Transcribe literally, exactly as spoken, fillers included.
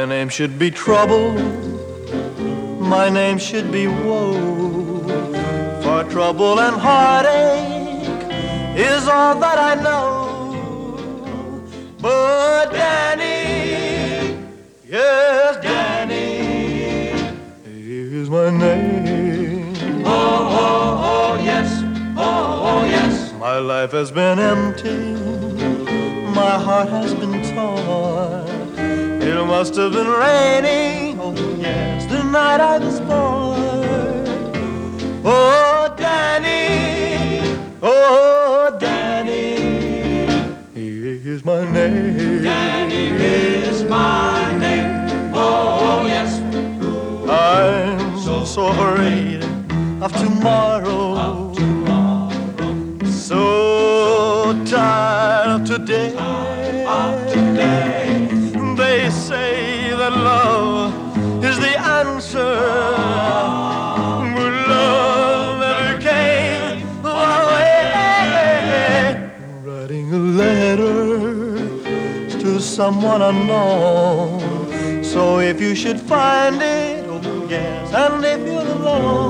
My name should be trouble, my name should be woe, for trouble and heartache is all that I know. But Danny, yes, Danny is my name. Oh, oh, oh, yes, oh, oh, yes. My life has been empty, my heart has been torn. It must have been raining, oh yes, the night I was born. Oh, Danny, oh, Danny, he is my name. Danny is my name. Oh, oh yes. I'm so, so afraid of tomorrow, Of tomorrow. so tired of today. Of today. They say that love is the answer, but love never came my way. Writing a letter to someone unknown, so if you should find it, oh yes, and if you're alone,